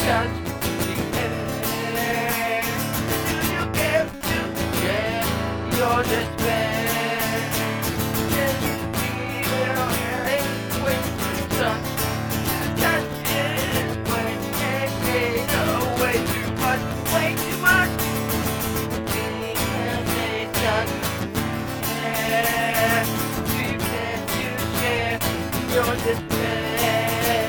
touch the air. Do you care to share your despair? Just feel it when you touch. Touch it when it takes away too much, way too much. Because they touch air. You care to share your despair.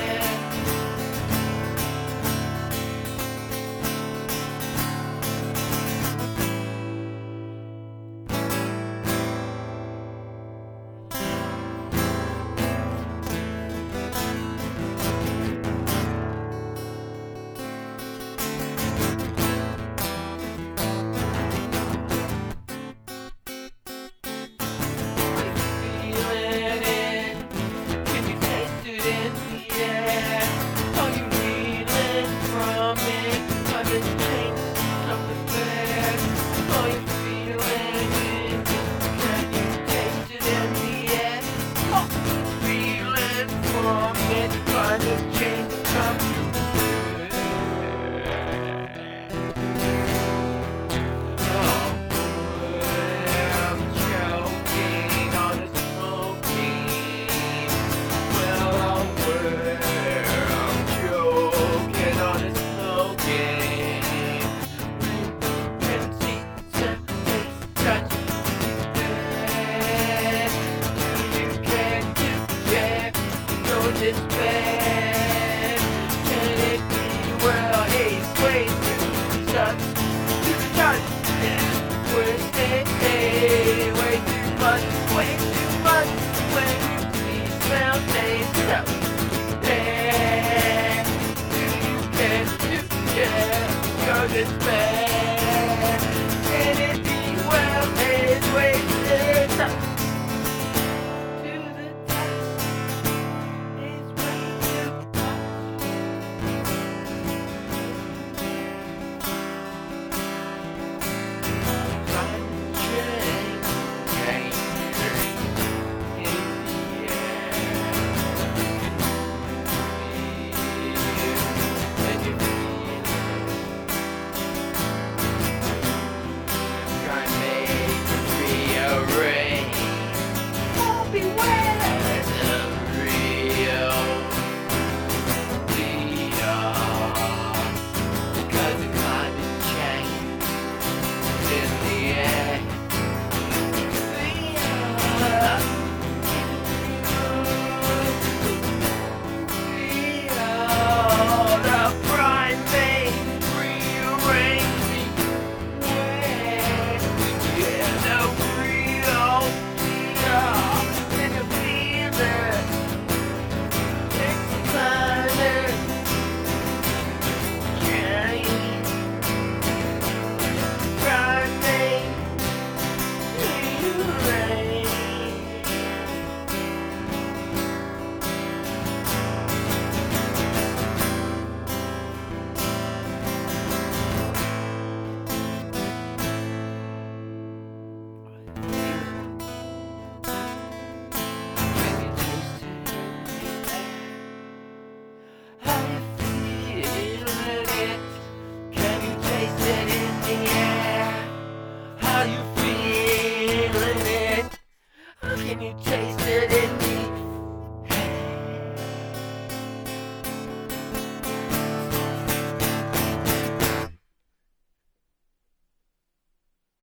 Despair. Can it be well he's waiting touch to touch this twisted day? Way too much when you see, smell, taste, touch there. Do you care to share your despair? Can it be well he's waiting touch? Can you